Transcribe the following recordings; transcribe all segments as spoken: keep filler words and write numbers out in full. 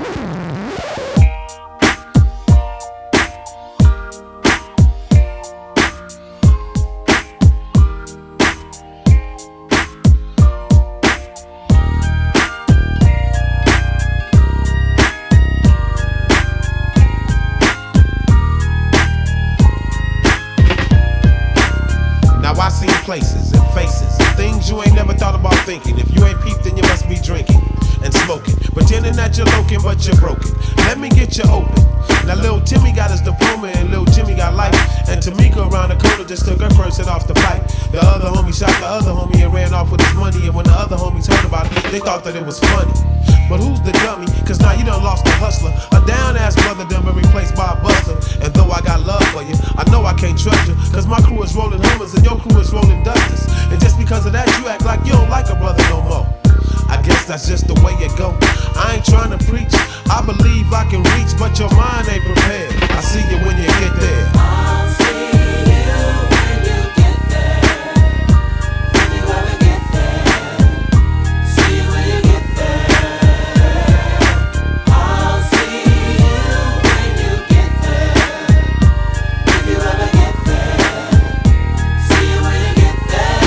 Places and faces and things you ain't never thought about thinking. If you ain't peeped, then you must be drinking and smoking, pretending that you're looking, but you're broken. Let me get you open. Now Lil Timmy got his diploma and Lil Jimmy got life, and Tamika around the corner just took her first hit off the pipe. The other homie shot the other homie and ran off with his money, and when the other homies heard about it, they thought that it was funny. But who's the dummy? Cause now you done lost a hustler. A down ass brother done been replaced by a buster. And though I got love for you, I know I can't trust you, cause my crew is rolling Hummers and your crew is rolling Dusters. And just because of that, you act like you don't like a brother no more. I guess that's just the way it go. I ain't trying to preach, I believe I can reach, but your mind ain't prepared. I see you when you get there. I'll see you when you get there. If you ever get there. See you when you get there. I'll see you when you get there. If you ever get there. See you when you get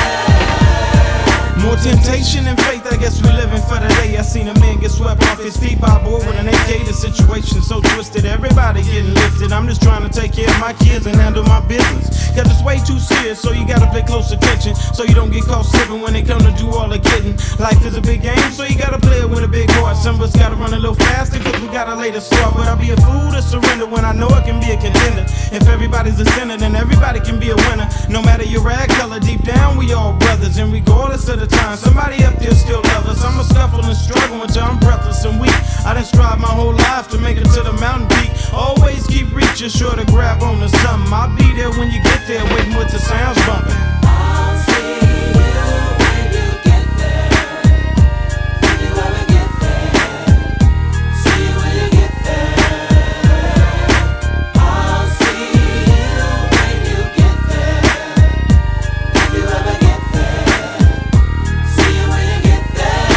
there. More temptation and faith, I guess we living for the day. I seen a man get swept off his feet by a boy with an A K. The situation so twisted, everybody getting lifted. I'm just trying to take care of my kids and handle my business. Cause it's way too serious, so you gotta pay close attention, so you don't get caught slipping when they come to do all the getting. Life is a big game, so you gotta play it with a big heart. Some of us gotta run a little faster, cause we gotta lay the start. But I'll be a fool to surrender when I know I can be a contender. If everybody's a sinner, then everybody can be a winner. No matter your rag color, deep down we all brothers. And regardless of the time, somebody up there still love us. I'm a scuffle and struggle until I'm breathless and weak. I done strive my whole life to make it to the mountain peak. Always keep reaching, sure to grab on to something. I'll be there when you get there, waiting with the sounds bumping. I'll see you when you get there. If you ever get there. See you when you get there. I'll see you when you get there. If you ever get there. See you when you get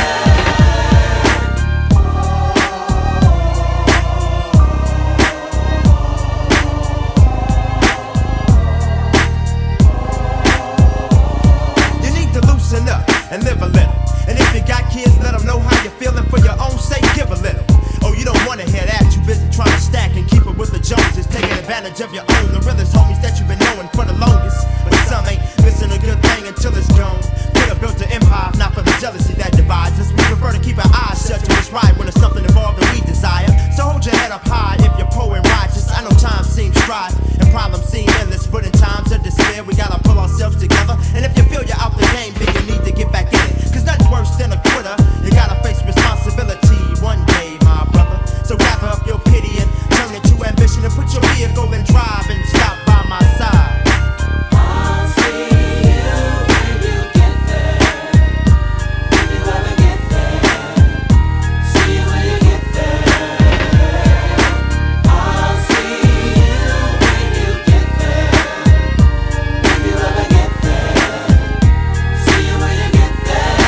and live a little. And if you got kids, let them know how you're feeling. For your own sake, give a little. Oh, you don't wanna hear that. You busy trying to stack and keep it with the Joneses, taking advantage of your own. The realest homies that you've been knowing for the longest. But some ain't missing a good thing until it's gone. Could have built an empire, not for the jealousy that divides us. We prefer to keep our eyes shut to what's right when it's something involved that we desire. So hold your head up high if you're poor and righteous. I know time seems strife and problems seem endless, but in times of despair we gotta pull ourselves together. And if you feel you're out the game, then you need to get back in it. Cause nothing's worse than a quitter. You gotta face responsibility one day, my brother. So gather up your pity and turn it to ambition, and put your vehicle in drive and stop by my side. I'll see you when you get there. If you ever get there. See you when you get there. I'll see you when you get there. If you ever get there. See you when you get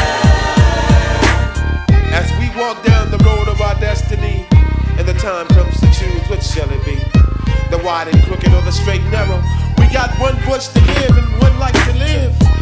there. As we walk down the road of our destiny, and the time comes to choose, which shall it be? The wide and crooked or the straight and narrow? We got one voice to give and one life to live.